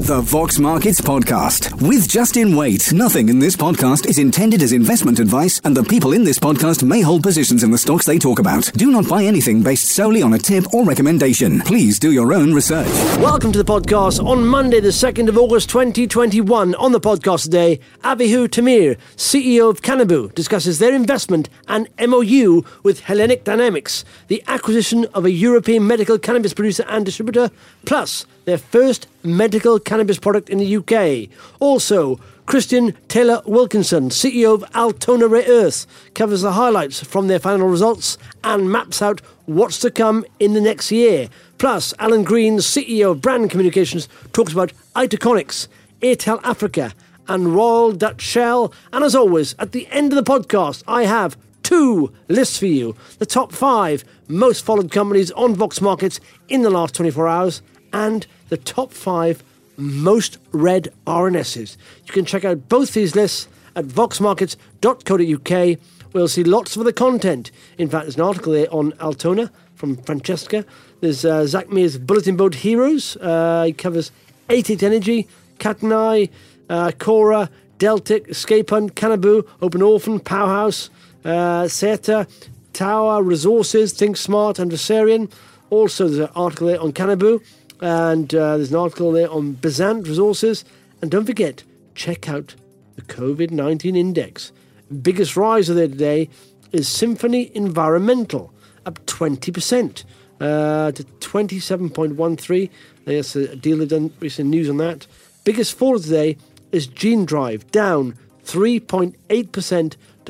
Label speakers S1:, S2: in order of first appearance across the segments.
S1: The Vox Markets Podcast with Justin Waite. Nothing in this podcast is intended as investment advice, and the people in this podcast may hold positions in the stocks they talk about. Do not buy anything based solely on a tip or recommendation. Please do your own research.
S2: Welcome to the podcast on Monday, the 2nd of August 2021. On the podcast today, Avihu Tamir, CEO of Cannabu, discusses their investment and MOU with Hellenic Dynamics, the acquisition of a European medical cannabis producer and distributor, plus their first medical cannabis product in the UK. Also, Christian Taylor Wilkinson, CEO of Altona Rare Earth, covers the highlights from their final results and maps out what's to come in the next year. Plus, Alan Green, CEO of Brand Communications, talks about Itaconics, Airtel Africa and Royal Dutch Shell. And as always, at the end of the podcast, I have two lists for you. The top 5 most followed companies on Vox Markets in the last 24 hours and the top 5 most read RNSs. You can check out both these lists at voxmarkets.co.uk, where you'll see lots of other content. In fact, there's an article there on Altona from Francesca. There's Zach Mears' Bulletin Board Heroes. He covers 88 Energy, Katanai, Cora, Deltic, Escape Hunt, Cannabu, Open Orphan, Powerhouse, Seta, Tower, Resources, Think Smart, and Versarian. Also, there's an article there on Cannabu. And there's an article there on Bezant Resources. And don't forget, check out the COVID-19 index. Biggest riser there today is Symphony Environmental, up 20% to 27.13. There's a dealer done recent news on that. Biggest fall today is Gene Drive, down 3.8% to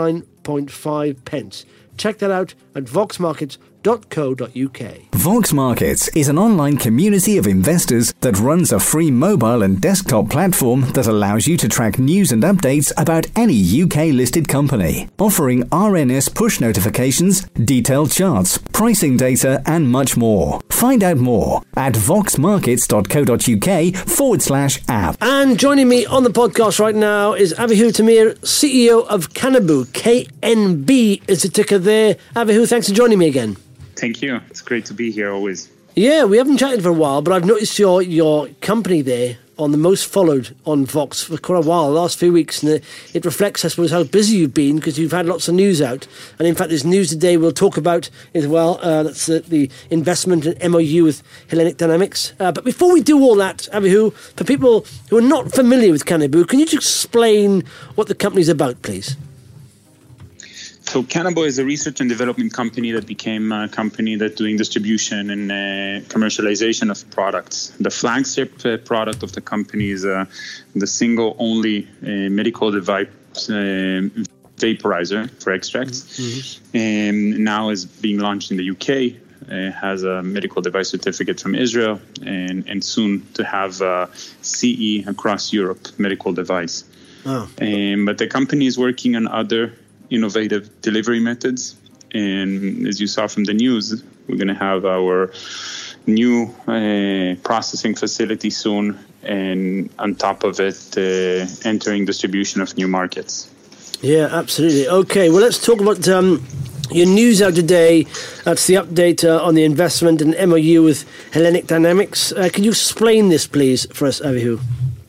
S2: 49.5 pence. Check that out at voxmarkets.co.uk.
S1: Vox Markets is an online community of investors that runs a free mobile and desktop platform that allows you to track news and updates about any UK-listed company, offering RNS push notifications, detailed charts, pricing data, and much more. Find out more at voxmarkets.co.uk/app.
S2: And joining me on the podcast right now is Avihu Tamir, CEO of Cannabu. KNB is the ticker there. Avihu, thanks for joining me again.
S3: Thank you. It's great to be here always.
S2: Yeah, we haven't chatted for a while, but I've noticed your company there on the most followed on Vox for quite a while, the last few weeks, and it reflects, I suppose, how busy you've been because you've had lots of news out. And in fact, there's news today we'll talk about as well. That's the investment and MOU with Hellenic Dynamics. But before we do all that, Avihu, for people who are not familiar with Cannabu, can you just explain what the company's about, please?
S3: So Cannabu is a research and development company that became a company that's doing distribution and commercialization of products. The flagship product of the company is the single only medical device vaporizer for extracts. Mm-hmm. And now is being launched in the UK. Has a medical device certificate from Israel and soon to have CE across Europe medical device. Oh. But the company is working on other innovative delivery methods, and as you saw from the news, we're going to have our new processing facility soon, and on top of it, entering distribution of new markets.
S2: Yeah, absolutely. Okay, well, let's talk about your news out today. That's the update on the investment and MOU with Hellenic Dynamics. Can you explain this, please, for us, Avihu?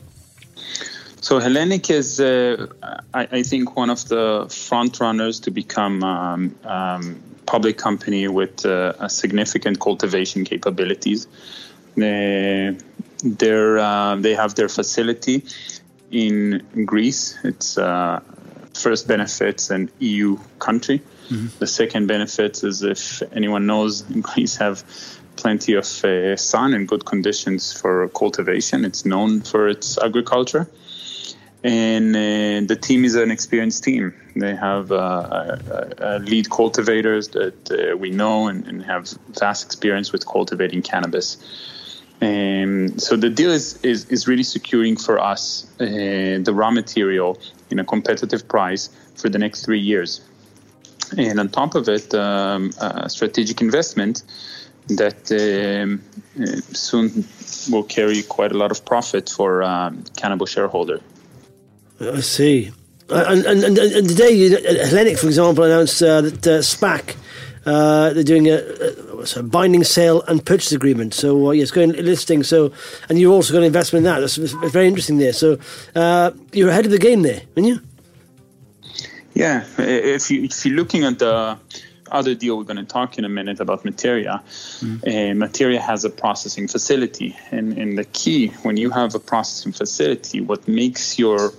S3: So Hellenic is, I think, one of the front runners to become public company with a significant cultivation capabilities. They have their facility in Greece. It's first benefits an EU country. Mm-hmm. The second benefits is, if anyone knows, Greece have plenty of sun and good conditions for cultivation. It's known for its agriculture. And the team is an experienced team. They have lead cultivators that we know and have vast experience with cultivating cannabis. So the deal is really securing for us the raw material in a competitive price for the next 3 years. And on top of it, a strategic investment that soon will carry quite a lot of profit for Cannabu shareholder.
S2: I see. And today, Hellenic, for example, announced that SPAC, they're doing so binding sale and purchase agreement. So yes, going listing. So, and you've also got an investment in that. That's very interesting there. So you're ahead of the game there, aren't you?
S3: Yeah, if you're looking at the other deal we're going to talk in a minute about Materia, Materia has a processing facility, and the key when you have a processing facility, what makes your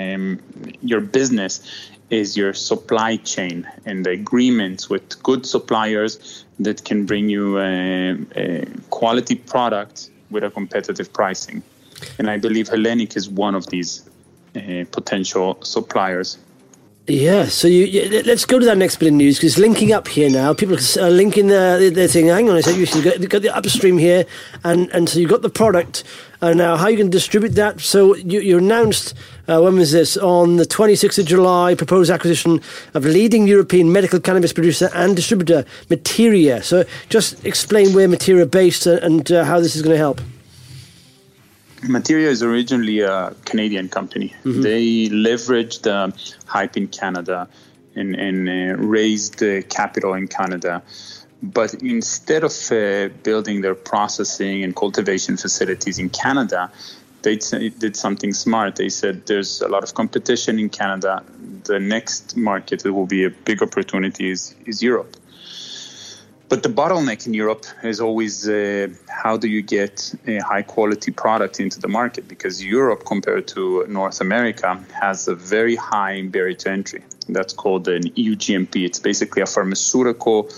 S3: business is your supply chain and the agreements with good suppliers that can bring you a quality product with a competitive pricing. And I believe Hellenic is one of these potential suppliers.
S2: Yeah, so let's go to that next bit of news, because linking up here now, people are linking they're saying, hang on a second, you've got the upstream here, and so you've got the product, now how are you going to distribute that? So you announced, when was this, on the 26th of July, proposed acquisition of leading European medical cannabis producer and distributor, Materia. So just explain where Materia are based and how this is going to help.
S3: Materia is originally a Canadian company. Mm-hmm. They leveraged the hype in Canada and raised capital in Canada. But instead of building their processing and cultivation facilities in Canada, they did something smart. They said there's a lot of competition in Canada. The next market that will be a big opportunity is Europe. But the bottleneck in Europe is always how do you get a high-quality product into the market? Because Europe, compared to North America, has a very high barrier to entry. That's called an EU GMP. It's basically a pharmaceutical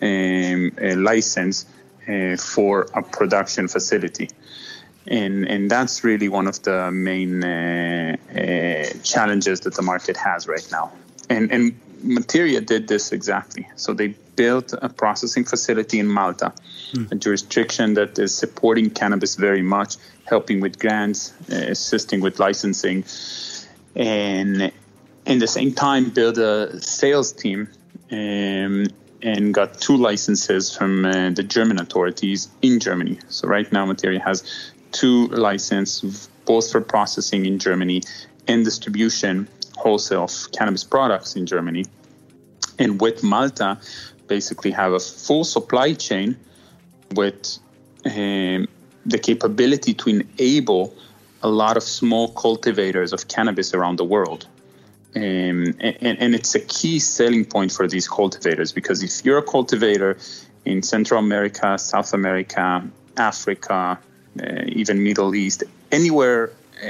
S3: license for a production facility. And that's really one of the main challenges that the market has right now. And Materia did this exactly. So they built a processing facility in Malta, a jurisdiction that is supporting cannabis very much, helping with grants, assisting with licensing, and at the same time build a sales team and got 2 licenses from the German authorities in Germany. So right now Materia has 2 licenses, both for processing in Germany and distribution wholesale of cannabis products in Germany. And with Malta, basically have a full supply chain with the capability to enable a lot of small cultivators of cannabis around the world. And it's a key selling point for these cultivators, because if you're a cultivator in Central America, South America, Africa, even Middle East, anywhere,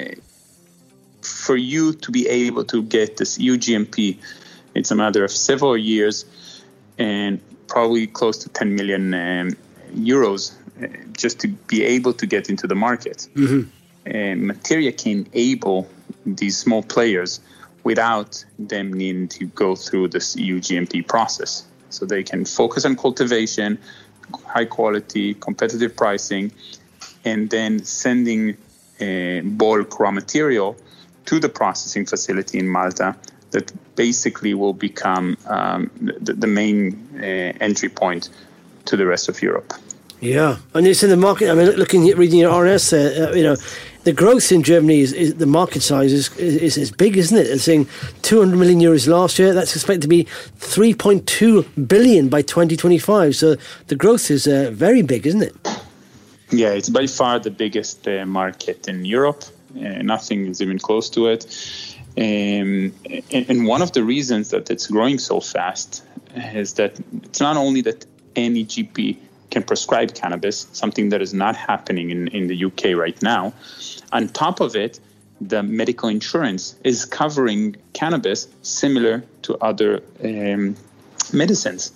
S3: for you to be able to get this EU GMP, it's a matter of several years and probably close to 10 million euros just to be able to get into the market. Mm-hmm. Materia can enable these small players without them needing to go through this EU GMP process. So they can focus on cultivation, high quality, competitive pricing, and then sending bulk raw material to the processing facility in Malta that basically will become the main entry point to the rest of Europe. Yeah,
S2: and it's in the market. I mean, reading your RNS there, the growth in Germany is the market size is big, isn't it? It's saying 200 million euros last year. That's expected to be 3.2 billion by 2025. So the growth is very big, isn't it?
S3: Yeah, it's by far the biggest market in Europe. Nothing is even close to it. And one of the reasons that it's growing so fast is that it's not only that any GP can prescribe cannabis, something that is not happening in the UK right now. On top of it, the medical insurance is covering cannabis similar to other medicines.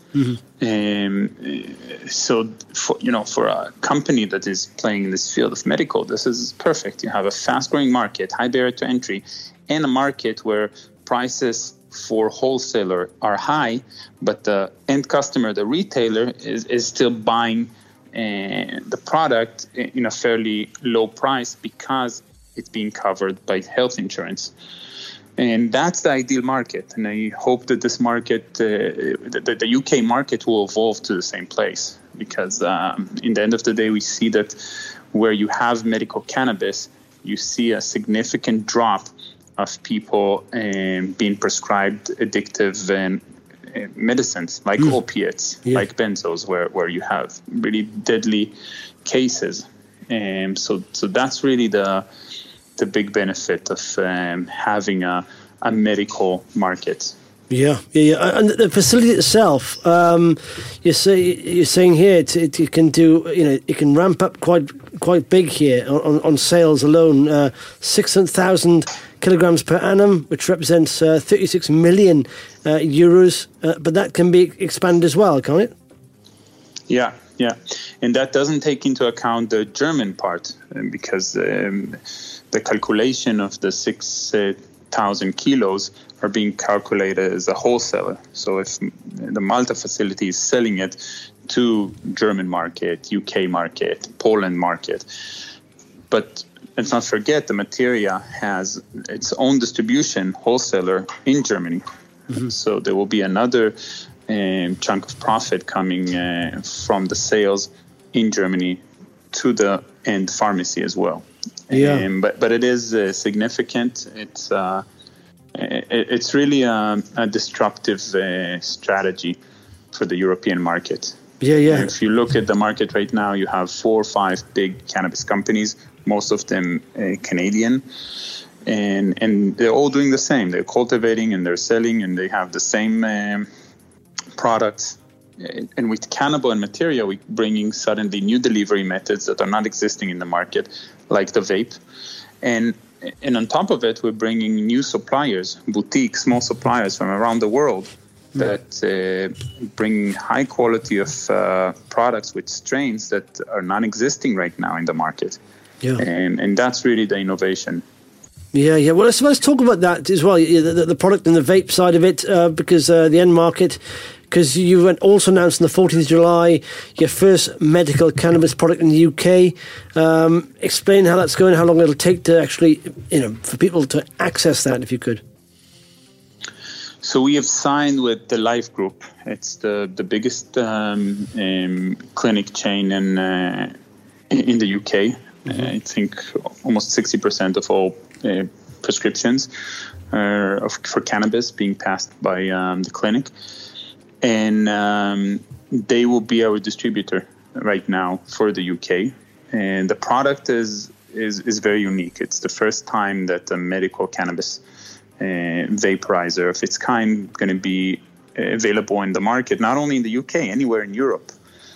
S3: Mm-hmm. So for a company that is playing in this field of medical, this is perfect. You have a fast-growing market, high barrier to entry, and a market where prices for wholesaler are high, but the end customer, the retailer, is still buying the product in a fairly low price because it's being covered by health insurance. And that's the ideal market. And I hope that this market, the UK market, will evolve to the same place. Because in the end of the day, we see that where you have medical cannabis, you see a significant drop of people being prescribed addictive medicines like opiates, like benzos, where you have really deadly cases. So that's really the big benefit of having a medical market.
S2: Yeah. And the facility itself, you're saying here it can do, it can ramp up quite big here on sales alone, 600,000 kilograms per annum, which represents 36 million euros. But that can be expanded as well, can't it?
S3: Yeah. And that doesn't take into account the German part, because the calculation of the 6,000 kilos are being calculated as a wholesaler. So if the Malta facility is selling it to German market, UK market, Poland market, but let's not forget the Materia has its own distribution wholesaler in Germany. Mm-hmm. So there will be another chunk of profit coming from the sales in Germany to the end pharmacy as well.
S2: Yeah.
S3: But it is significant. It's really a disruptive strategy for the European market.
S2: Yeah.
S3: If you look at the market right now, you have 4 or 5 big cannabis companies, most of them Canadian, and they're all doing the same. They're cultivating and they're selling, and they have the same products. And with Cannabo and Materia, we're bringing suddenly new delivery methods that are not existing in the market, like the vape. And on top of it, we're bringing new suppliers, boutique, small suppliers from around the world that bring high quality of products with strains that are not existing right now in the market. Yeah. And that's really the innovation.
S2: Yeah. Well, let's talk about that as well, the product and the vape side of it, because the end market, because you also announced on the 14th of July your first medical cannabis product in the UK. Explain how that's going, how long it'll take to actually, for people to access that, if you could.
S3: So we have signed with the Life Group. It's the biggest clinic chain in the UK. Mm-hmm. I think almost 60% of all prescriptions for cannabis being passed by the clinic. And they will be our distributor right now for the UK. And the product is very unique. It's the first time that a medical cannabis vaporizer of its kind going to be available in the market, not only in the UK, anywhere in Europe.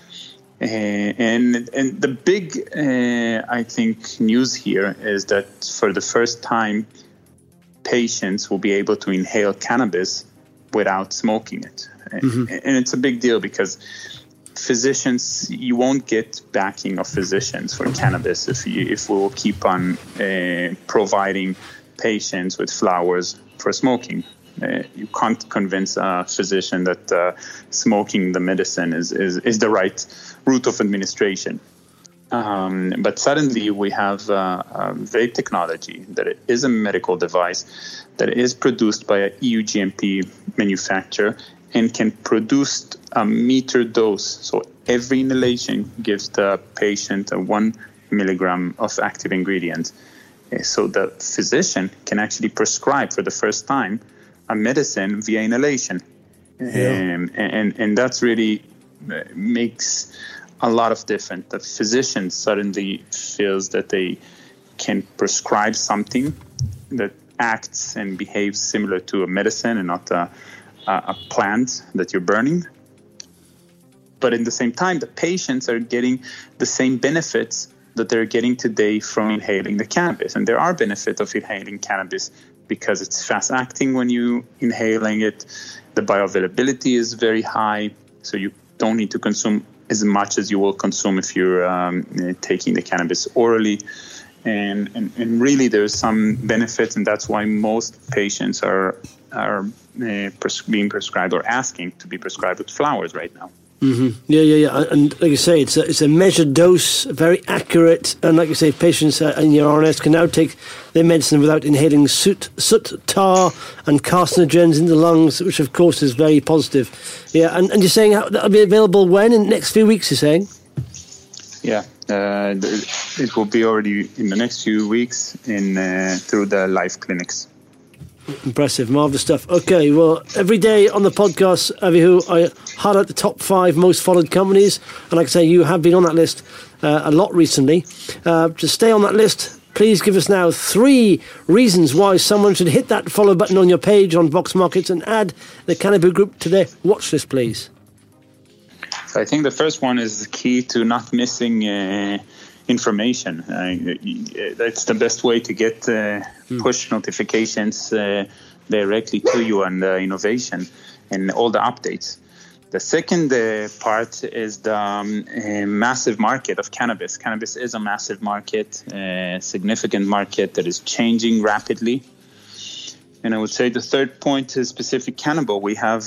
S3: And the big, I think, news here is that for the first time, patients will be able to inhale cannabis without smoking it. Mm-hmm. And it's a big deal because physicians, you won't get backing of physicians for cannabis if we will keep on providing patients with flowers for smoking. You can't convince a physician that smoking the medicine is the right route of administration. But suddenly we have vape technology that is a medical device that is produced by an EU GMP manufacturer and can produce a meter dose. So every inhalation gives the patient a 1 milligram of active ingredient. So the physician can actually prescribe for the first time a medicine via inhalation. Yeah. And that's really makes a lot of difference. The physician suddenly feels that they can prescribe something that acts and behaves similar to a medicine and not a plant that you're burning. But at the same time, the patients are getting the same benefits that they're getting today from inhaling the cannabis. And there are benefits of inhaling cannabis because it's fast acting when you inhaling it. The bioavailability is very high, so you don't need to consume as much as you will consume if you're taking the cannabis orally. And really there's some benefits, and that's why most patients are being prescribed or asking to be prescribed with flowers right now.
S2: Mm-hmm. Yeah. And like you say, it's a measured dose, very accurate. And like you say, patients in your RNS can now take their medicine without inhaling soot, tar, and carcinogens in the lungs, which of course is very positive. Yeah, and you're saying that'll be available when? In the next few weeks, you're saying?
S3: Yeah, it will be already in the next few weeks through the Life clinics.
S2: Impressive, marvellous stuff. Okay, well, every day on the podcast, Avihu, I highlight the top 5 most followed companies, and like I say, you have been on that list a lot recently. To stay on that list, please give us now 3 reasons why someone should hit that follow button on your page on Vox Markets and add the Canaboo Group to their watch list, please.
S3: So I think the first one is the key to not missing information. That's the best way to get push notifications directly to you on the innovation and all the updates. The second part is the massive market of cannabis. Cannabis is a massive market, a significant market that is changing rapidly. And I would say the third point is Pacific Cannabis. We have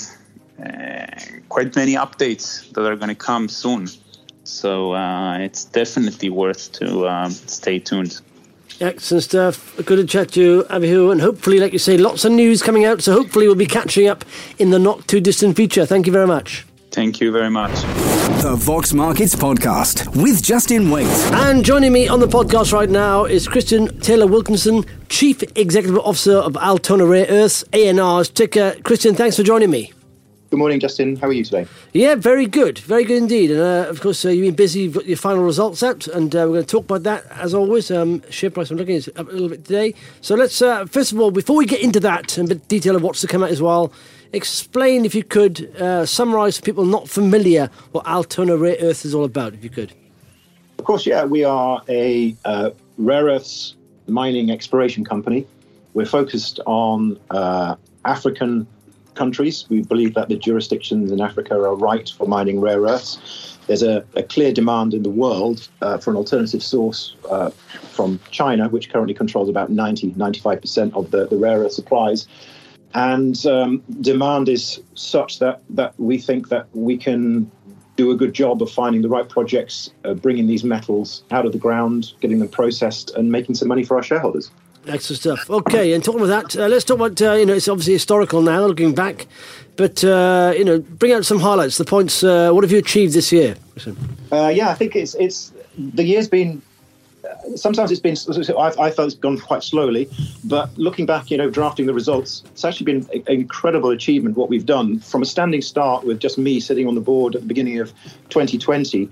S3: quite many updates that are going to come soon. So it's definitely worth to stay tuned.
S2: Excellent stuff. Good to chat to you, Avihu, and hopefully, like you say, lots of news coming out, so hopefully we'll be catching up in the not-too-distant future. Thank you very much.
S3: Thank you very much.
S1: The Vox Markets Podcast with Justin Waite.
S2: And joining me on the podcast right now is Christian Taylor Wilkinson, Chief Executive Officer of Altona Rare Earths, ANR's ticker. Christian, thanks for joining me.
S4: Good morning, Justin. How are you today?
S2: Yeah, very good. Very good indeed. And of course, you've been busy. You've got your final results out, and we're going to talk about that as always. Share price, I'm looking, is up a little bit today. So let's, first of all, before we get into that and a bit detail of what's to come out as well, explain, if you could, summarise for people not familiar what Altona Rare Earths is all about, if you could.
S4: Of course, yeah. We are a rare earths mining exploration company. We're focused on African countries. We believe that the jurisdictions in Africa are right for mining rare earths. There's a clear demand in the world for an alternative source from China, which currently controls about 95% of the rare earth supplies. And demand is such that we think that we can do a good job of finding the right projects, bringing these metals out of the ground, getting them processed and making some money for our shareholders.
S2: Excellent stuff. Okay, and talking about that, let's talk about, it's obviously historical now, looking back, but, bring out some highlights, the points. What have you achieved this year?
S4: I think it's the year's been, sometimes it's been, I felt it's gone quite slowly, but looking back, drafting the results, it's actually been an incredible achievement what we've done from a standing start with just me sitting on the board at the beginning of 2020.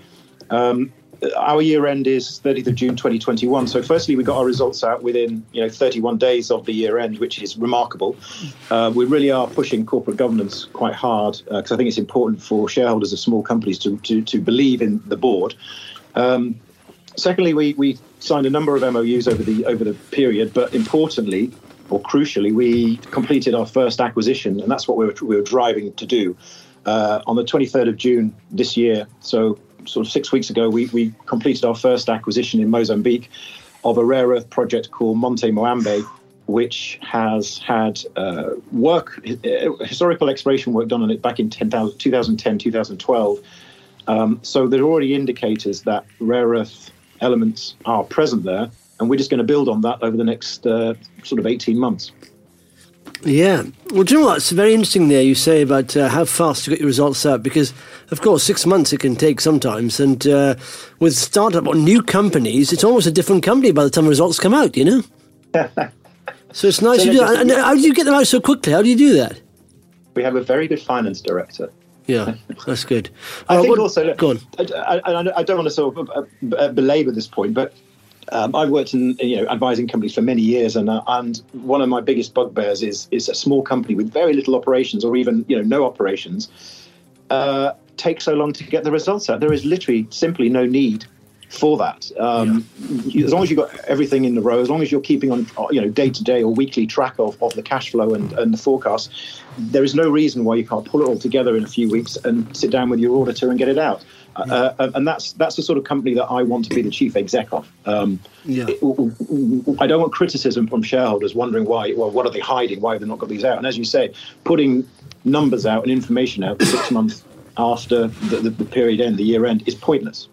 S4: Our year end is 30th of June 2021. So firstly, we got our results out within 31 days of the year end, which is remarkable. We really are pushing corporate governance quite hard because I think it's important for shareholders of small companies to believe in the board. Secondly, we signed a number of MOUs over the period, but importantly, or crucially, we completed our first acquisition, and that's what we were driving to do. On the 23rd of June this year, so sort of 6 weeks ago, we completed our first acquisition in Mozambique of a rare earth project called Monte Moambe, which has had historical exploration work done on it back in 2010, 2012. So there are already indicators that rare earth elements are present there, and we're just going to build on that over the next sort of 18 months.
S2: Yeah. Well, do you know what? It's very interesting there you say about how fast you got your results out, because, of course, 6 months it can take sometimes. And with startup or new companies, it's almost a different company by the time results come out, So it's nice to do that. And how do you get them out so quickly? How do you do that?
S4: We have a very good finance director.
S2: Yeah, that's good.
S4: I think also,
S2: go on.
S4: I don't want to sort of belabor this point, but I've worked in advising companies for many years, and one of my biggest bugbears is a small company with very little operations, or even no operations, take so long to get the results out. There is literally simply no need for that. As long as you've got everything in the row, as long as you're keeping on day to day or weekly track of the cash flow and the forecast, there is no reason why you can't pull it all together in a few weeks and sit down with your auditor and get it out. And that's the sort of company that I want to be the chief exec of. I don't want criticism from shareholders wondering why. Well, what are they hiding? Why have they not got these out? And as you say, putting numbers out and information out 6 months after the period end, the year end, is pointless.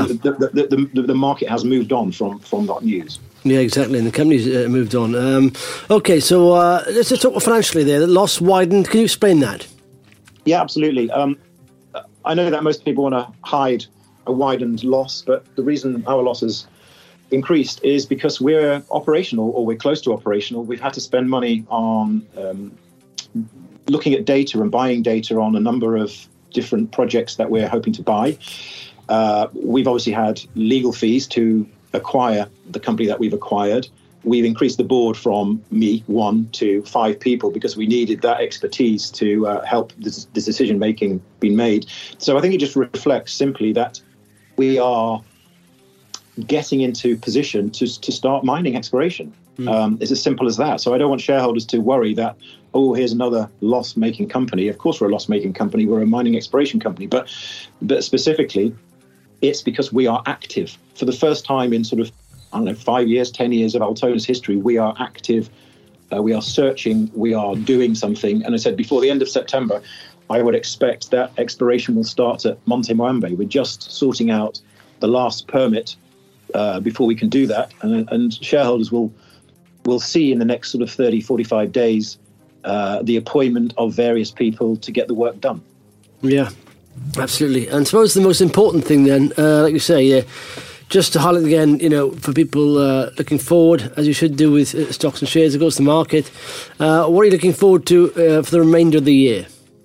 S4: The market has moved on from that news.
S2: Yeah, exactly, and the company's moved on. Okay, so let's just talk financially there. The loss widened. Can you explain that?
S4: Yeah, absolutely. I know that most people want to hide a widened loss, but the reason our loss has increased is because we're operational, or we're close to operational. We've had to spend money on looking at data and buying data on a number of different projects that we're hoping to buy. We've obviously had legal fees to acquire the company that we've acquired. We've increased the board from 1 to 5 people because we needed that expertise to help this decision making being made. So I think it just reflects simply that we are getting into position to start mining exploration. It's as simple as that. So I don't want shareholders to worry that, oh, here's another loss-making company. Of course we're a loss-making company. We're a mining exploration company. But specifically, it's because we are active. For the first time in sort of, 5 years, 10 years of Altona's history, we are active. We are searching. We are doing something. And I said before the end of September, I would expect that exploration will start at Monte Moambe. We're just sorting out the last permit before we can do that. And shareholders will see in the next sort of 30, 45 days the appointment of various people to get the work done.
S2: Yeah, absolutely. And I suppose the most important thing then, like you say, just to highlight again, for people looking forward, as you should do with stocks and shares, it goes to market. What are you looking forward to for the remainder of the year?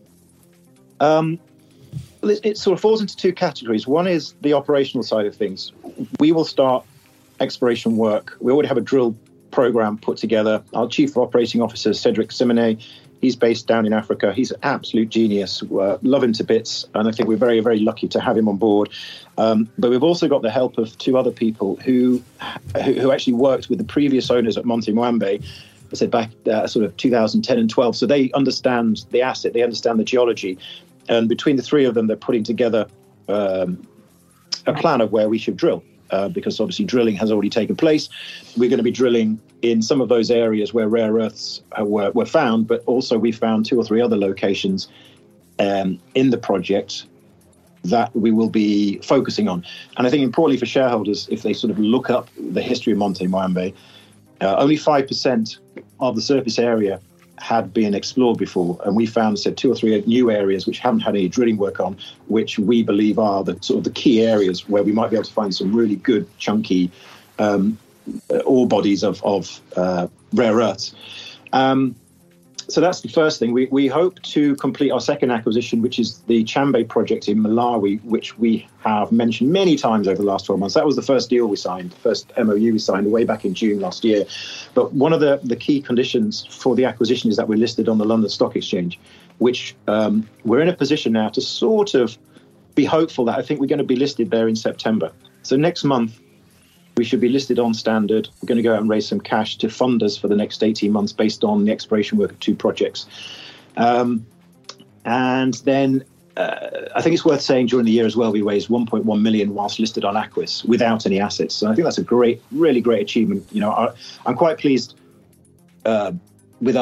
S4: It sort of falls into 2 categories. One is the operational side of things. We will start exploration work. We already have a drill program put together. Our Chief Operating Officer, Cedric Simonet, he's based down in Africa. He's an absolute genius. Love him to bits. And I think we're very, very lucky to have him on board. But we've also got the help of 2 other people who actually worked with the previous owners at Monte Moambe, I said back sort of 2010 and 12. So they understand the asset. They understand the geology. And between the 3 of them, they're putting together a plan of where we should drill. Because obviously drilling has already taken place. We're going to be drilling in some of those areas where rare earths were found, but also we found 2 or 3 other locations in the project that we will be focusing on. And I think importantly for shareholders, if they sort of look up the history of Monte Moambe, only 5% of the surface area had been explored before, and we found 2 or 3 new areas which haven't had any drilling work on, which we believe are the sort of the key areas where we might be able to find some really good chunky ore bodies of rare earths. So that's the first thing. We hope to complete our second acquisition, which is the Chambe project in Malawi, which we have mentioned many times over the last 12 months. That was the first deal we signed, the first MOU we signed way back in June last year. But one of the key conditions for the acquisition is that we're listed on the London Stock Exchange, which we're in a position now to sort of be hopeful that I think we're going to be listed there in September. So next month, we should be listed on Standard. We're going to go out and raise some cash to fund us for the next 18 months based on the exploration work of 2 projects. And then I think it's worth saying during the year as well, we raised 1.1 million whilst listed on Aquis without any assets. So I think that's a really great achievement. I'm quite pleased with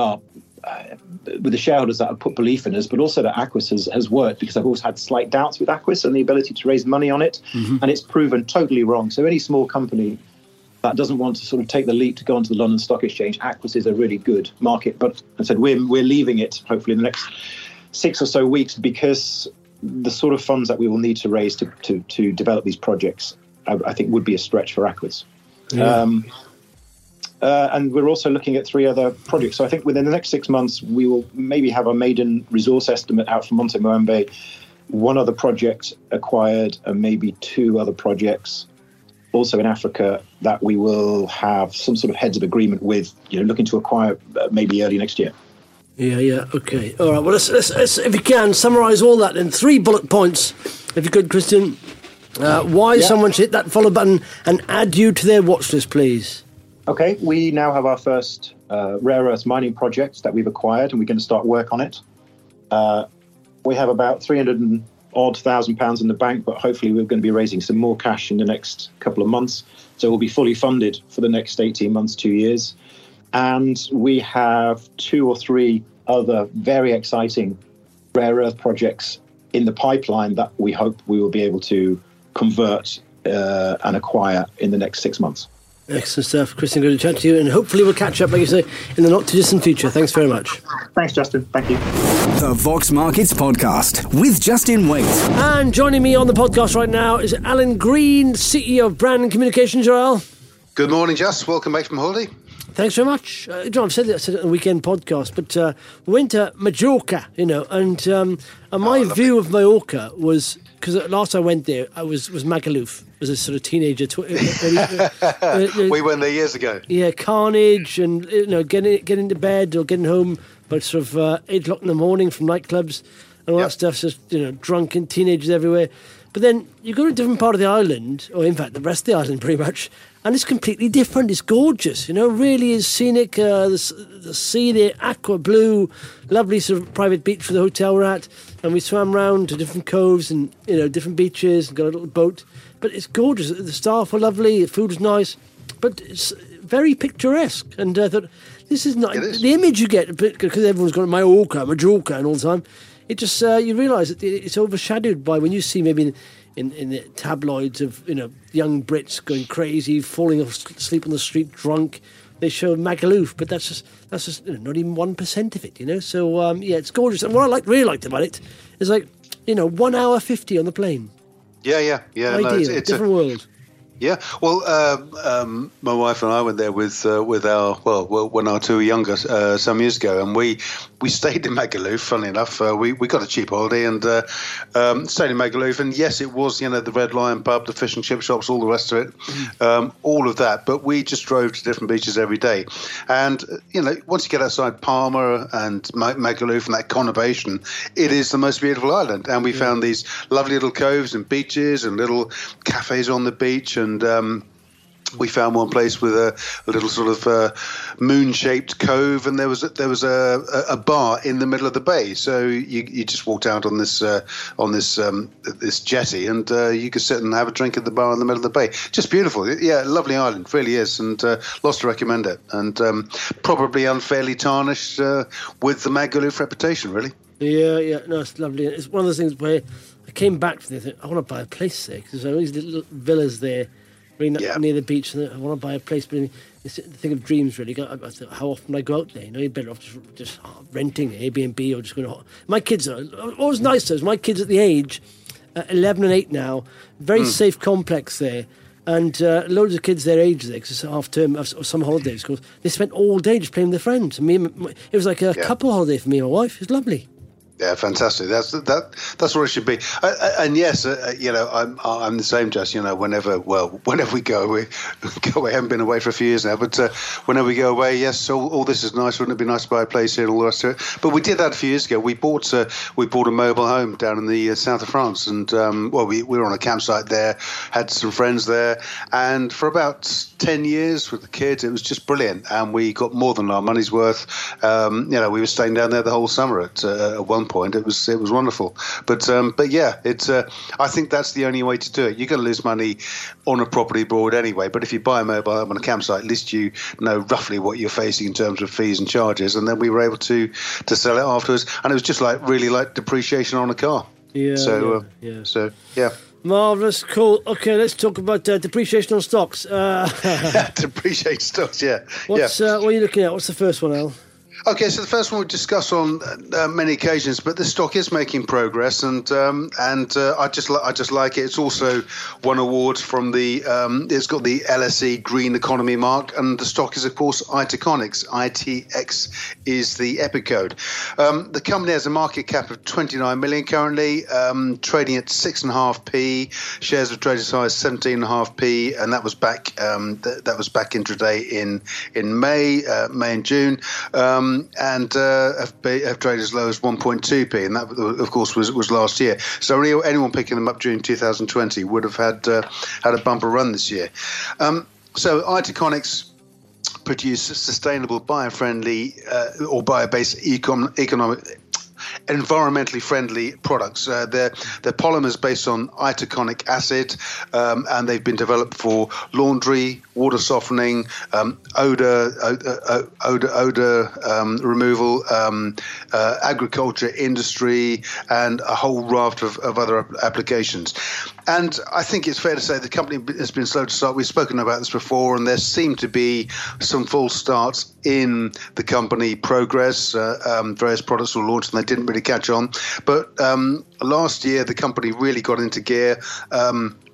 S4: the shareholders that have put belief in us, but also that Aquis has worked, because I've always had slight doubts with Aquis and the ability to raise money on it. And it's proven totally wrong. So any small company that doesn't want to sort of take the leap to go onto the London Stock Exchange, Aquis is a really good market. But I said we're leaving it hopefully in the next 6 or so weeks, because the sort of funds that we will need to raise to develop these projects, I think would be a stretch for Aquis. Yeah. And we're also looking at 3 other projects. So I think within the next 6 months, we will maybe have a maiden resource estimate out for Monte Moambe, 1 other project acquired, and maybe 2 other projects also in Africa that we will have some sort of heads of agreement with, looking to acquire maybe early next year.
S2: Yeah, okay. All right, well, let's if you can, summarise all that in 3 bullet points, if you could, Christian. Why someone should hit that follow button and add you to their watch list, please.
S4: Okay, we now have our first rare earth mining project that we've acquired, and we're going to start work on it. We have about 300,000 pounds in the bank, but hopefully we're going to be raising some more cash in the next couple of months. So we'll be fully funded for the next 18 months, 2 years. And we have 2 or 3 other very exciting rare earth projects in the pipeline that we hope we will be able to convert and acquire in the next 6 months.
S2: Excellent stuff. Christian, good to chat to you, and hopefully we'll catch up, like you say, in the not-too-distant future. Thanks very much.
S4: Thanks, Justin. Thank you.
S1: The Vox Markets Podcast with Justin Waite.
S2: And joining me on the podcast right now is Alan Green, CEO of Brand and Communications. Joel.
S5: Good morning, Just. Welcome back from holiday.
S2: Thanks very much. John, I've said it on the weekend podcast, but we went to Majorca, and my view of Mallorca was, because last I went there, I was Magaluf as a sort of teenager.
S5: We went there years ago.
S2: Yeah, carnage and, getting to bed or getting home by sort of 8 o'clock in the morning from nightclubs and all that stuff, just, drunken teenagers everywhere. But then you go to a different part of the island, or in fact the rest of the island pretty much, and it's completely different. It's gorgeous, really is scenic. The sea there, aqua blue, lovely sort of private beach for the hotel we're at. And we swam round to different coves and, different beaches and got a little boat. But it's gorgeous. The staff were lovely, the food was nice, but it's very picturesque. And I thought, this is not... The image you get, because everyone's got Majorca and all the time, it just, you realise that it's overshadowed by when you see maybe in the tabloids of, young Brits going crazy, falling asleep on the street drunk. They show Magaluf, but that's just not even 1% of it, So, it's gorgeous. And what I really liked about it is 1 hour 50 on the plane.
S5: Yeah.
S2: Ideal, it's different world.
S5: Yeah, well, my wife and I went there with our when our two were younger some years ago, and we stayed in Magaluf. Funnily enough, we got a cheap holiday and stayed in Magaluf. And yes, it was the Red Lion pub, the fish and chip shops, all the rest of it, all of that. But we just drove to different beaches every day, and once you get outside Palma and Magaluf and that conurbation, it is the most beautiful island. And we found these lovely little coves and beaches and little cafes on the beach. And we found one place with a little sort of moon-shaped cove, and there was a bar in the middle of the bay. So you just walked out on this jetty, and you could sit and have a drink at the bar in the middle of the bay. Just beautiful, yeah, lovely island, really is, and lots to recommend it. And probably unfairly tarnished with the Magaluf reputation, really. Yeah,
S2: no, it's lovely. It's one of those things where I came back from there. I want to buy a place there because there's all these little villas there. Near the beach, and I want to buy a place. But it's the thing of dreams, really. I thought, how often I go out there? You're better off just renting Airbnb or just going to... My kids are always nice, though. My kids at the age, 11 and 8 now, very safe complex there. And loads of kids their age there, because it's half term or some holidays. Cause they spent all day just playing with their friends. And it was like a couple holiday for me and my wife. It was lovely.
S5: Yeah, fantastic. That's what it should be. And yes, I'm the same, Jess. Whenever we go away, I haven't been away for a few years now, but whenever we go away, yes, all this is nice. Wouldn't it be nice to buy a place here and all the rest of it? But we did that a few years ago. We bought a mobile home down in the south of France, and we were on a campsite there, had some friends there, and for about 10 years with the kids, it was just brilliant, and we got more than our money's worth. We were staying down there the whole summer at one point. It was wonderful, but yeah, it's I think that's the only way to do it. You're going to lose money on a property abroad anyway, but if you buy a mobile home on a campsite, at least you know roughly what you're facing in terms of fees and charges, and then we were able to sell it afterwards, and it was just really like depreciation on a car. So
S2: Marvellous, cool. Okay, let's talk about depreciation on stocks.
S5: Depreciation stocks, yeah.
S2: What are you looking at? What's the first one, Al?
S5: Okay, so the first one we discuss on many occasions, but the stock is making progress, and I just like it. It's also won awards from the it's got the LSE Green Economy mark, and the stock is of course Itaconix. ITX is the EPIC code. The company has a market cap of 29 million currently, trading at 6.5p. Shares have traded as high as 17.5p, and that was back intraday in May and June. And have traded as low as 1.2p, and that, of course, was last year. So anyone picking them up during 2020 would have had a bumper run this year. So Itaconix produce sustainable, bio-friendly or bio-based environmentally friendly products. They're polymers based on itaconic acid, and they've been developed for laundry, water softening, odor removal, agriculture, industry, and a whole raft of other applications. And I think it's fair to say the company has been slow to start. We've spoken about this before, and there seem to be some false starts in the company progress. Various products were launched and they didn't really catch on. But last year, the company really got into gear.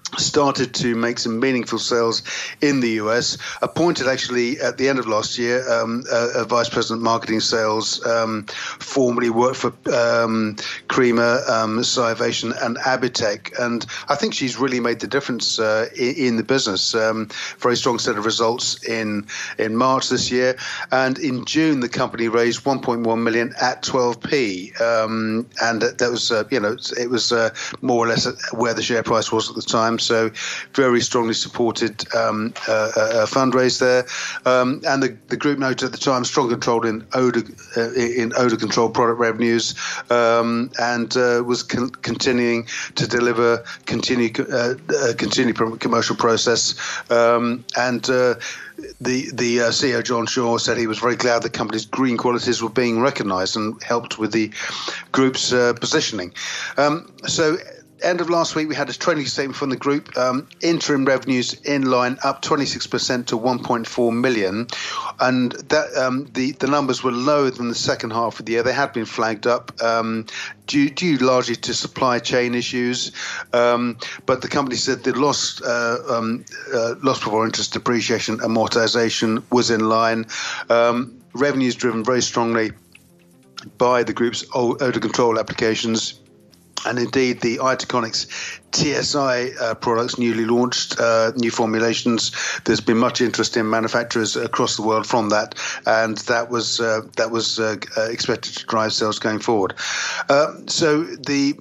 S5: started to make some meaningful sales in the US, appointed actually at the end of last year a vice president of marketing sales, formerly worked for Creamer, Syovation and Abitec. And I think she's really made the difference in the business. Very strong set of results in March this year. And in June, the company raised 1.1 million at 12p. And that was, it was more or less where the share price was at the time. So very strongly supported fundraise there, and the group noted at the time strong control in odor control product revenues, and was continuing to deliver continued commercial process, and the CEO John Shaw said he was very glad the company's green qualities were being recognised and helped with the group's positioning. So end of last week, we had a trading statement from the group. Interim revenues in line, up 26% to 1.4 million. And that the numbers were lower than the second half of the year. They had been flagged up due largely to supply chain issues. But the company said the loss before interest, depreciation, amortization was in line. Revenues driven very strongly by the group's odor control applications. And indeed, the Itaconix TSI products newly launched, new formulations. There's been much interest in manufacturers across the world from that, and that was expected to drive sales going forward. So the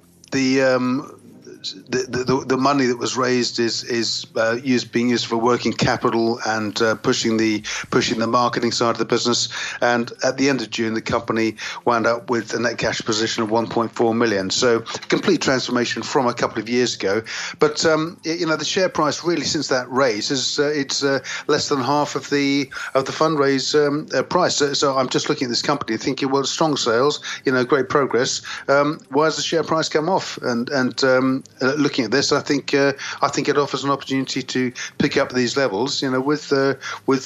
S5: money that was raised is being used for working capital and pushing the marketing side of the business. And at the end of June, the company wound up with a net cash position of 1.4 million. So complete transformation from a couple of years ago. But the share price really since that raise is it's less than half of the fundraise price. So I'm just looking at this company thinking, well, strong sales, great progress. Why has the share price come off? And looking at this, I think it offers an opportunity to pick up these levels, with further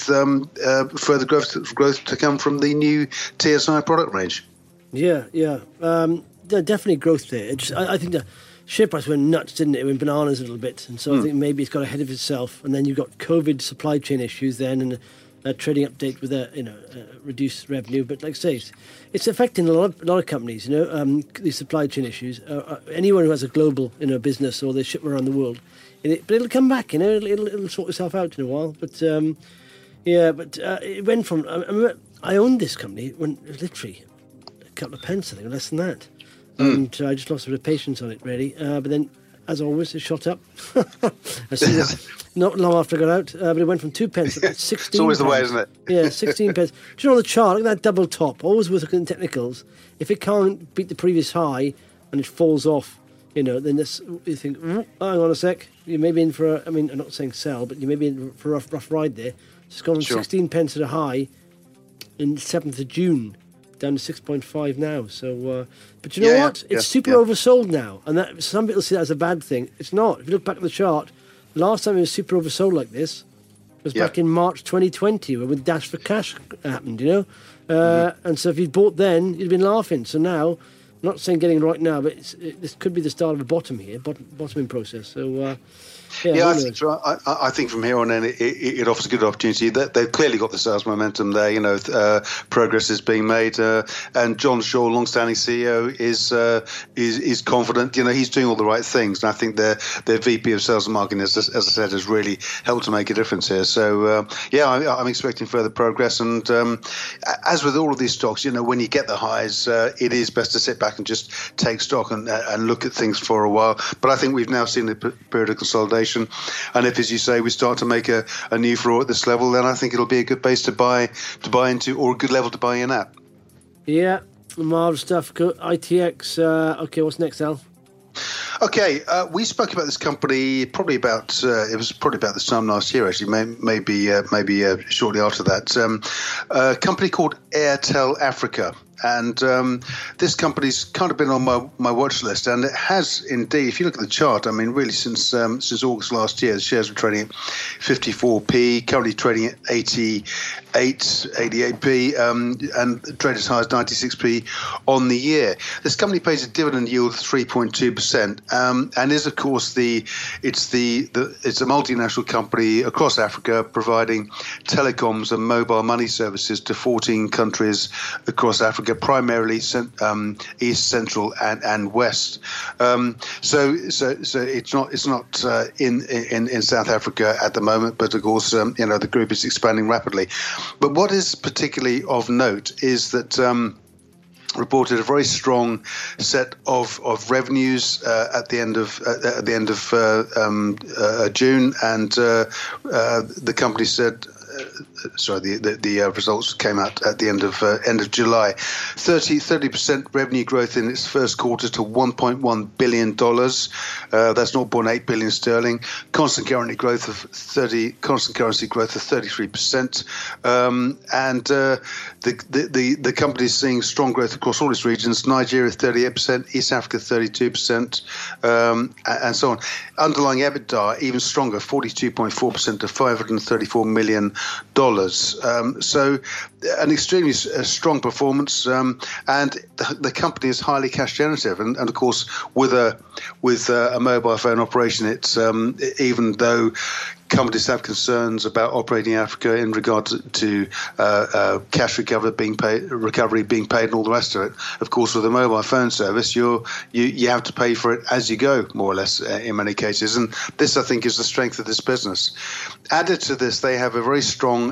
S5: growth to come from the new TSI product range.
S2: Yeah. Definitely growth there. I think the share price went nuts, didn't it? It went bananas a little bit, and so I think maybe it's got ahead of itself. And then you've got COVID supply chain issues then, and a trading update with a reduced revenue. But like I say, it's affecting a lot of companies. These supply chain issues. Anyone who has a global business or they ship around the world, but it'll come back. It'll sort itself out in a while. But it went from. I owned this company when it was literally a couple of pence, I think, or less than that, and I just lost a bit of patience on it really. But then, as always, it shot up. Not long after I got out, but it went from 2 pence to 16
S5: It's always
S2: pence.
S5: the way, isn't it?
S2: Yeah, 16 pence. Do you know on the chart, look at that double top, always worth looking at technicals. If it can't beat the previous high and it falls off, then you think, hang on a sec, you may be in for I'm not saying sell, but you may be in for a rough ride there. It's gone from 16 pence at a high in 7th of June, down to 6.5 now. So, but you know what? It's super oversold now, and that some people see that as a bad thing. It's not. If you look back at the chart, the last time it was super oversold like this was back in March 2020, when Dash for Cash happened. And so if you'd bought then, you'd been laughing. So now, I'm not saying getting it right now, but this could be the start of a bottom here, bottoming process. So.
S5: I think from here on in, it offers a good opportunity. They've clearly got the sales momentum there. Progress is being made, and John Shaw, long-standing CEO, is confident. He's doing all the right things, and I think their VP of Sales and Marketing, as I said, has really helped to make a difference here. So I'm expecting further progress. And as with all of these stocks, when you get the highs, it is best to sit back and just take stock and look at things for a while. But I think we've now seen the period of consolidation. And if, as you say, we start to make a new floor at this level, then I think it'll be a good base to buy into, or a good level to buy in at. Yeah,
S2: marvellous stuff. ITX. Okay, what's next, Al?
S5: Okay, we spoke about this company probably about this time last year, actually, maybe shortly after that. A company called Airtel Africa. this company's kind of been on my watch list, and it has indeed. If you look at the chart, I mean, really since August last year, the shares were trading at 54p, currently trading at 88p, and traded as high as 96p on the year. This company pays a dividend yield of 3.2%, and is of course it's a multinational company across Africa, providing telecoms and mobile money services to 14 countries across Africa, primarily East, Central, and West. So it's not in South Africa at the moment, but of course the group is expanding rapidly. But what is particularly of note is that reported a very strong set of revenues at the end of June, and the company said. The results came out at the end of July. 30% revenue growth in its first quarter to $1.1 billion. That's 0.8 billion sterling. Constant currency growth of 33%. And the company is seeing strong growth across all its regions. Nigeria 38%, East Africa 32%, and so on. Underlying EBITDA even stronger, 42.4% to $534 million. So an extremely strong performance, and the company is highly cash generative, and of course with a mobile phone operation, it's even though companies have concerns about operating in Africa in regard to cash recovery being paid and all the rest of it. Of course, with a mobile phone service, you have to pay for it as you go, more or less, in many cases. And this, I think, is the strength of this business. Added to this, they have a very strong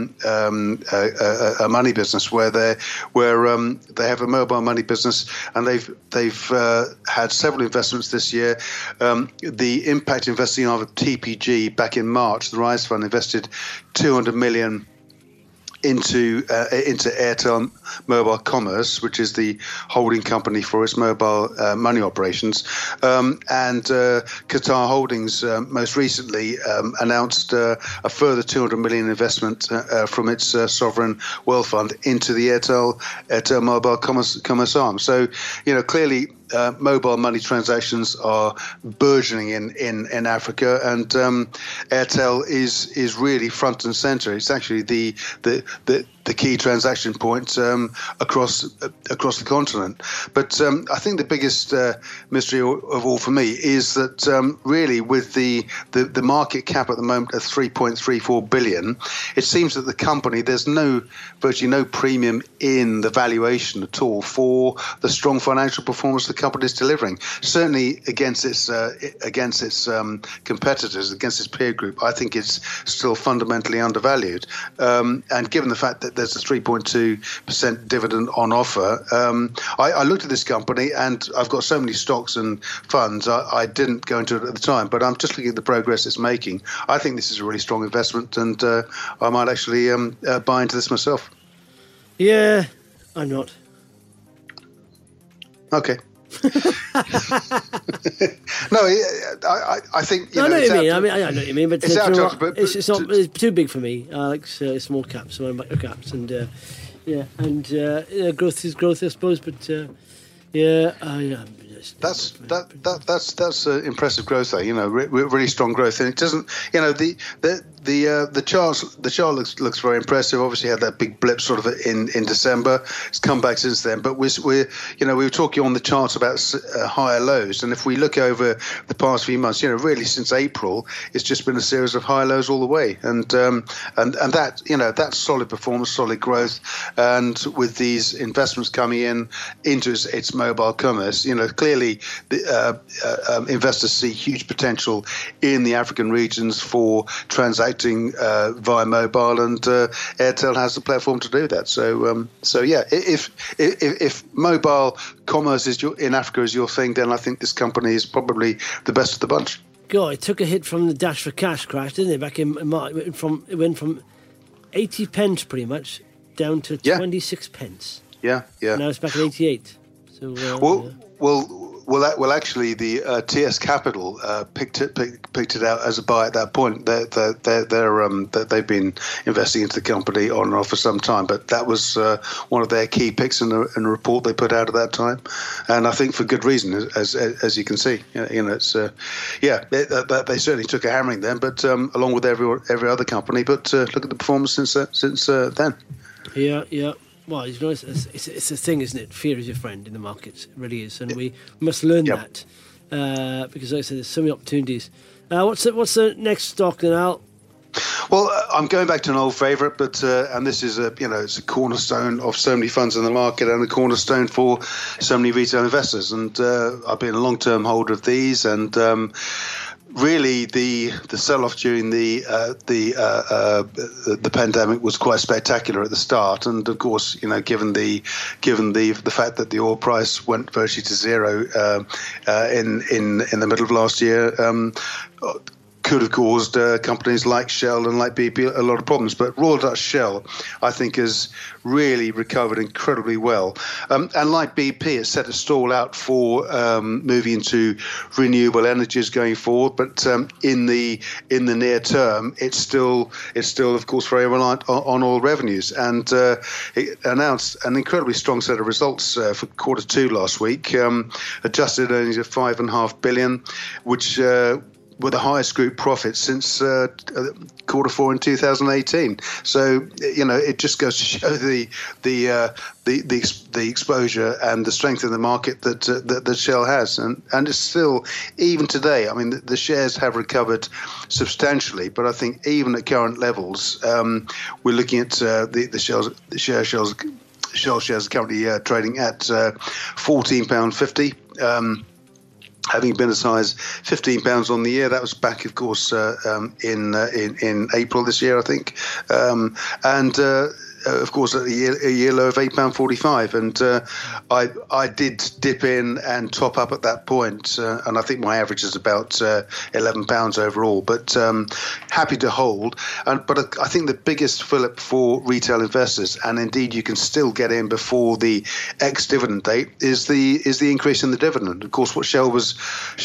S5: a money business where they have a mobile money business, and they've had several investments this year. The impact investing of TPG back in March, the Rise Fund invested $200 million into Airtel Mobile Commerce, which is the holding company for its mobile money operations, and Qatar Holdings most recently announced a further $200 million investment from its sovereign wealth fund into the Airtel Mobile Commerce arm. So, clearly. Mobile money transactions are burgeoning in Africa, and Airtel is really front and center. It's actually the key transaction point across the continent. But I think the biggest mystery of all for me is that really with the market cap at the moment at $3.34 billion, it seems that the company, there's virtually no premium in the valuation at all for the strong financial performance the company is delivering. Certainly against its competitors, against its peer group, I think it's still fundamentally undervalued. And given the fact that there's a 3.2% dividend on offer, I looked at this company, and I've got so many stocks and funds, I didn't go into it at the time, but I'm just looking at the progress it's making. I think this is a really strong investment, and I might actually buy into this myself.
S2: Yeah, I'm not.
S5: Okay. No, I think
S2: I know what you mean. I know what you mean, but it's not. It's too big for me. I like small caps, so I micro caps, and growth is growth, I suppose. But
S5: that's impressive growth, though. Really strong growth, and it doesn't. The chart looks very impressive. Obviously, had that big blip sort of in December. It's come back since then. But we were talking on the charts about higher lows, and if we look over the past few months, really since April, it's just been a series of high lows all the way. And that's solid performance, solid growth, and with these investments coming into its mobile commerce, clearly the investors see huge potential in the African regions for transacting via mobile, and Airtel has the platform to do that. So if mobile commerce in Africa is your thing, then I think this company is probably the best of the bunch.
S2: God, it took a hit from the Dash for Cash crash, didn't it? Back in March, it went from 80 pence pretty much down to 26 pence.
S5: Yeah.
S2: Now it's back at 88. So
S5: well, Well, actually, the TS Capital picked it out as a buy at that point. They've been investing into the company on and off for some time, but that was one of their key picks in a report they put out at that time, and I think for good reason, as you can see. It's they certainly took a hammering then, but along with every other company. But look at the performance since then.
S2: Yeah. Well, it's a thing, isn't it? Fear is your friend in the markets. It really is. And we must learn that because, like I said, there's so many opportunities. What's the next stock then, Al?
S5: Well, I'm going back to an old favourite, but and this is it's a cornerstone of so many funds in the market and a cornerstone for so many retail investors. And I've been a long-term holder of these, and really, the sell-off during the pandemic was quite spectacular at the start, and of course, given the fact that the oil price went virtually to zero in the middle of last year. Could have caused companies like Shell and like BP a lot of problems. But Royal Dutch Shell, I think, has really recovered incredibly well. And like BP, it's set a stall out for moving into renewable energies going forward. But in the near term, it's still of course, very reliant on oil revenues. And it announced an incredibly strong set of results for Q2 last week. Adjusted earnings of $5.5 billion, which were the highest group profits since Q4 in 2018. So it just goes to show the exposure and the strength in the market that Shell has, and it's still, even today. I mean, the shares have recovered substantially, but I think even at current levels, we're looking at the Shell shares currently trading at £14.50. Having been as high as £15 on the year. That was back, of course, in April this year, I think, of course, a year low of £8.45, and I did dip in and top up at that point, and I think my average is about £11 overall. But happy to hold, but I think the biggest fillip for retail investors, and indeed you can still get in before the ex-dividend date, is the increase in the dividend. Of course, what Shell was.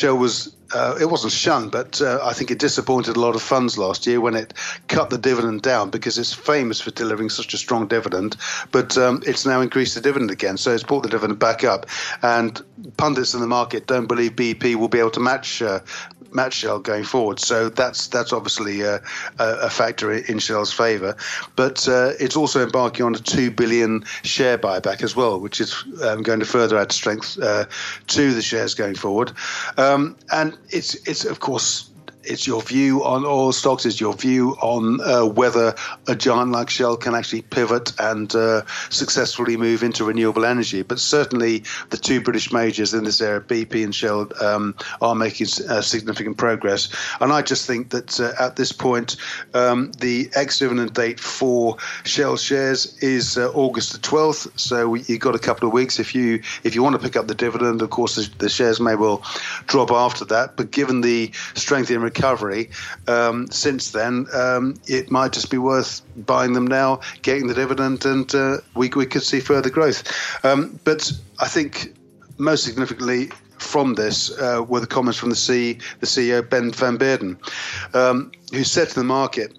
S5: It wasn't shunned, but I think it disappointed a lot of funds last year when it cut the dividend down, because it's famous for delivering such a strong dividend. But it's now increased the dividend again, so it's brought the dividend back up. And pundits in the market don't believe BP will be able to match Shell going forward. So that's obviously a factor in Shell's favour. But it's also embarking on a $2 billion share buyback as well, which is going to further add strength to the shares going forward. And it's of course, it's your view on oil stocks, it's your view on whether a giant like Shell can actually pivot and successfully move into renewable energy. But certainly the two British majors in this area, BP and Shell, are making significant progress. And I just think that at this point, the ex-dividend date for Shell shares is August the 12th. So you've got a couple of weeks. If you want to pick up the dividend, of course, the shares may well drop after that. But given the strength in recovery since then, it might just be worth buying them now, getting the dividend, and we could see further growth. But I think most significantly from this were the comments from the CEO, Ben van Beurden, who said to the market,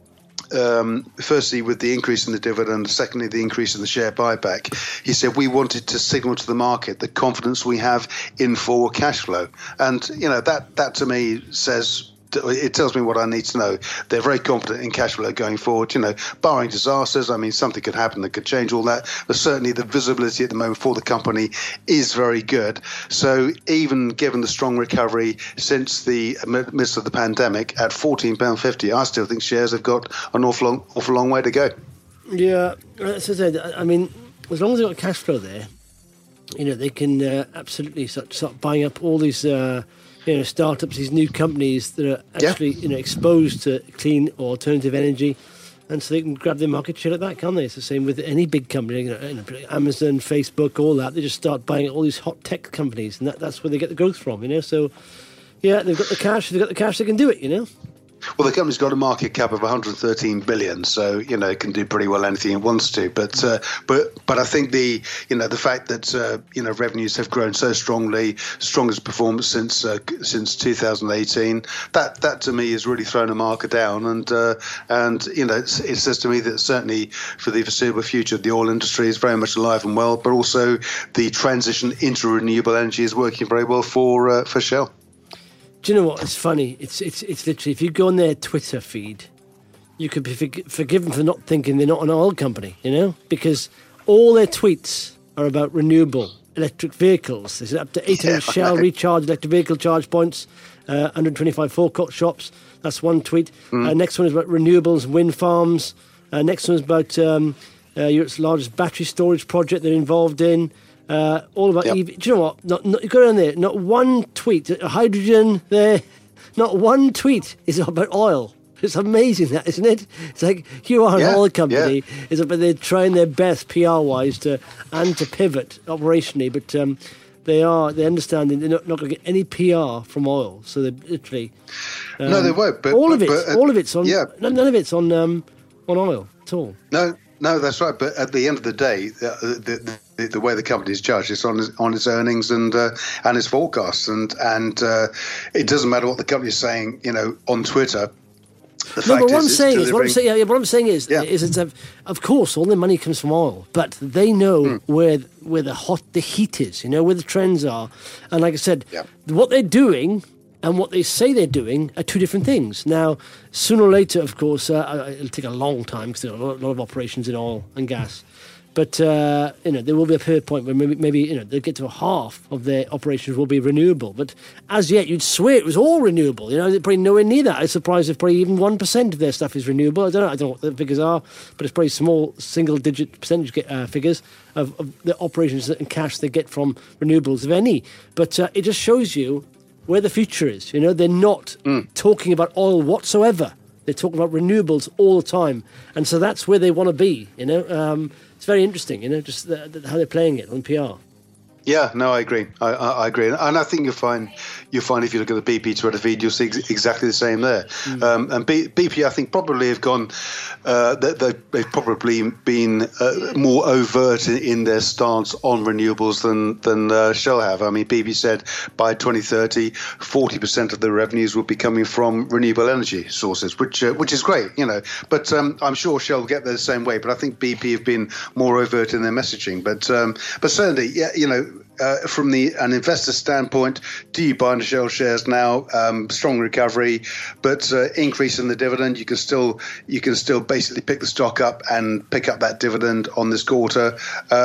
S5: firstly, with the increase in the dividend, secondly, the increase in the share buyback, he said, we wanted to signal to the market the confidence we have in forward cash flow. And, that to me it tells me what I need to know. They're very confident in cash flow going forward, barring disasters. I mean, something could happen that could change all that. But certainly the visibility at the moment for the company is very good. So even given the strong recovery since the midst of the pandemic at £14.50, I still think shares have got an awful long way to go. Yeah,
S2: as I said, I mean, as long as they've got cash flow there, they can absolutely start buying up all these startups, these new companies that are actually exposed to clean or alternative energy, and so they can grab their market share like that, can't they? It's the same with any big company, Amazon, Facebook, all that. They just start buying all these hot tech companies, and that's where they get the growth from. So yeah, they've got the cash, they can do it.
S5: Well, the company's got a market cap of 113 billion, so it can do pretty well anything it wants to. But I think the fact that revenues have grown so strongly, strongest performance since 2018, that to me has really thrown a marker down. And it says to me that certainly for the foreseeable future, the oil industry is very much alive and well, but also the transition into renewable energy is working very well for Shell.
S2: Do you know what? It's funny. It's literally, if you go on their Twitter feed, you could be forgiven for not thinking they're not an oil company, because all their tweets are about renewable electric vehicles. There's up to 800 Shell recharge electric vehicle charge points, 125 forecourt shops. That's one tweet. Next one is about renewables, wind farms. Next one is about Europe's largest battery storage project they're involved in. All about EV. Do you know what? Not you go down there. Not one tweet. Hydrogen there. Not one tweet is about oil. It's amazing, that, isn't it? It's like you are an oil company. It's but they're trying their best PR-wise to pivot operationally, but they understand they're not going to get any PR from oil. So they're literally
S5: no, they won't. But
S2: all of it's on. Yeah. None of it's on oil at all.
S5: No, that's right. But at the end of the day, the way the company is judged is on its earnings and its forecasts, and it doesn't matter what the company is saying, on Twitter.
S2: What I'm saying is, of course, all their money comes from oil, but they know where the heat is, where the trends are, and like I said, what they're doing and what they say they're doing are two different things. Now, sooner or later, of course, it'll take a long time because there are a lot of operations in oil and gas. But, there will be a period point where maybe they'll get to a half of their operations will be renewable. But as yet, you'd swear it was all renewable. They're probably nowhere near that. I'm surprised if probably even 1% of their stuff is renewable. I don't know what the figures are, but it's probably small single-digit percentage figures of the operations and cash they get from renewables, if any. But it just shows you where the future is. They're not talking about oil whatsoever. They're talking about renewables all the time. And so that's where they want to be, It's very interesting, just how they're playing it on PR.
S5: Yeah, no, I agree. I agree, and I think you'll find if you look at the BP Twitter feed, you'll see exactly the same there. And BP, I think, probably have gone. They've probably been more overt in their stance on renewables than Shell have. I mean, BP said by 2030, 40% of the revenues will be coming from renewable energy sources, which is great, But I'm sure Shell will get there the same way. But I think BP have been more overt in their messaging. But certainly, from an investor standpoint, do you buy into Shell shares now? Strong recovery, but increase in the dividend. You can still basically pick the stock up and pick up that dividend on this quarter,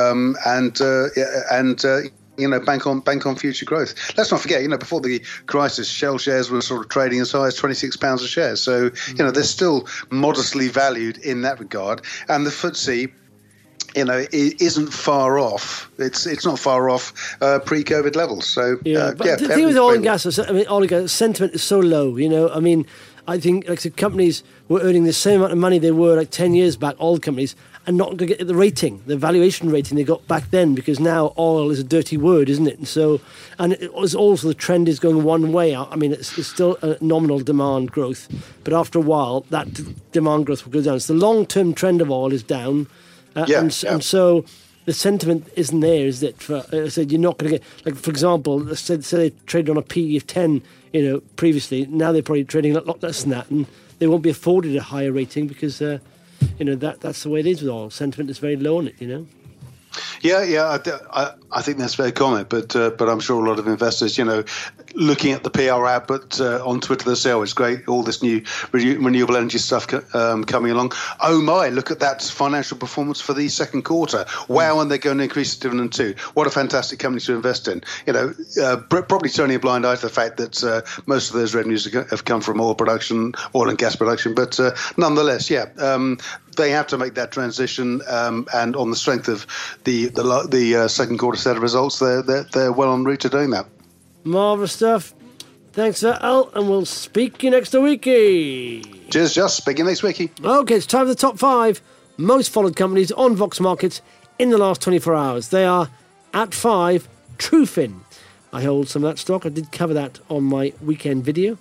S5: bank on future growth. Let's not forget, before the crisis, Shell shares were sort of trading as high as £26 a share. So, they're still modestly valued in that regard. And the FTSE, it isn't far off. It's not far off pre-COVID levels. So
S2: but the thing with oil and gas, oil and gas sentiment is so low. I think like the companies were earning the same amount of money they were like 10 years back. Oil companies and not going to get the rating, the valuation rating they got back then, because now oil is a dirty word, isn't it? And so, and it was also the trend is going one way. I mean, it's still a nominal demand growth, but after a while, that demand growth will go down. So the long-term trend of oil is down. And so the sentiment isn't there, is it? I said you're not going to get, like, for example, say they traded on a PE of 10, previously. Now they're probably trading a lot less than that, and they won't be afforded a higher rating because, that's the way it is with oil. Sentiment is very low on it,
S5: Yeah, I think that's a fair comment, but I'm sure a lot of investors, looking at the PR output on Twitter, they say, "Oh, it's great, all this new renewable energy stuff coming along. Oh my, look at that financial performance for the second quarter. Wow, and they're going to increase the dividend too. What a fantastic company to invest in." Probably turning a blind eye to the fact that most of those revenues have come from oil and gas production, but nonetheless, they have to make that transition, and on the strength of the second quarter set of results, they're well en route to doing that.
S2: Marvellous stuff. Thanks, Al, and we'll speak you next week.
S5: Cheers, Just. Speak you next week.
S2: Okay, it's time for the top 5 most followed companies on Vox Markets in the last 24 hours. They are at 5, Trufin. I hold some of that stock. I did cover that on my weekend video.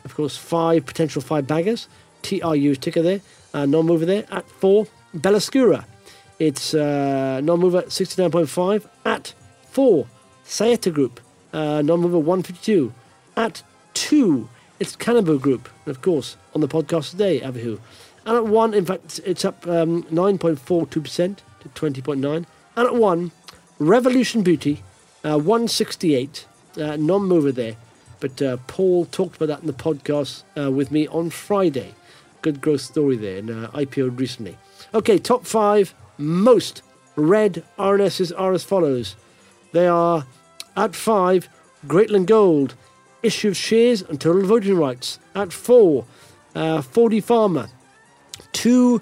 S2: Of course, 5 potential 5 baggers. TRU ticker there, non-mover there. At 4, Bellascura. It's non-mover 69.5. At 4, Saeta Group, non-mover 152. At 2, it's Canabu Group, of course, on the podcast today, Avihu. And at 1, in fact, it's up 9.42% to 20.9. And at 1, Revolution Beauty, 168, non-mover there. But Paul talked about that in the podcast with me on Friday. Good growth story there, and IPO'd recently. Okay, top 5 most read RNSs are as follows. They are, at 5, Greatland Gold, issue of shares and total voting rights. At 4, 4D Pharma. 2,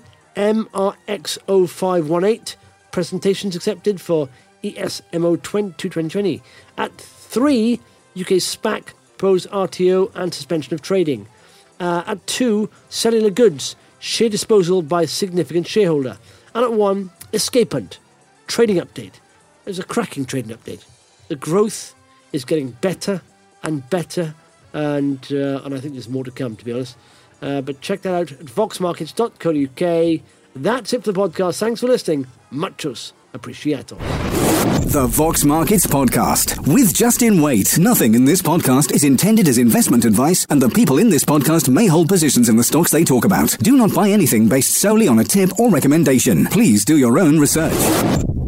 S2: MRX0518, presentations accepted for ESMO 2020. At 3, UK SPAC, proposed RTO and suspension of trading. At 2, Cellular Goods, share disposal by significant shareholder. And at 1, Escapant, trading update. There's a cracking trading update. The growth is getting better and better, and I think there's more to come, to be honest. But check that out at voxmarkets.co.uk. That's it for the podcast. Thanks for listening. Muchos appreciato.
S1: The Vox Markets Podcast with Justin Waite. Nothing in this podcast is intended as investment advice, and the people in this podcast may hold positions in the stocks they talk about. Do not buy anything based solely on a tip or recommendation. Please do your own research.